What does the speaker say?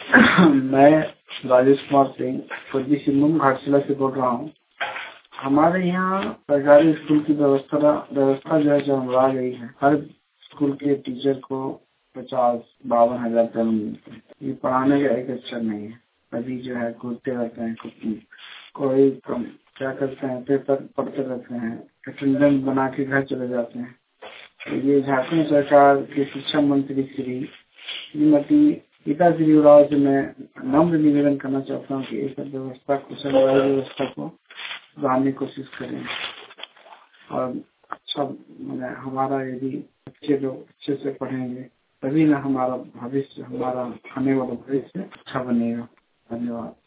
मैं राजेश कुमार सिंह पूर्वी सिंहभूम घाटशिला से बोल रहा हूँ। हमारे यहाँ सरकारी स्कूल की व्यवस्था जो है रहा गई है। हर स्कूल के टीचर को 50-52 हजार रुपये मिलते हैं। ये पढ़ाने का एक अच्छा नहीं है। अभी जो है घूमते रहते हैं, कोई क्या करते हैं, पेपर पढ़ते रहते हैं, अटेंडेंस बना के घर चले जाते हैं। तो ये झारखंड सरकार के शिक्षा मंत्री श्री श्रीमती गीता श्री उराव से मैं नम्र निवेदन करना चाहता हूँ कि इस व्यवस्था कुशल व्यवस्था को सुधारने की कोशिश करें और अच्छा हमारा यदि बच्चे लोग अच्छे से पढ़ेंगे तभी ना हमारा भविष्य, हमारा आने वाला भविष्य अच्छा बनेगा। धन्यवाद।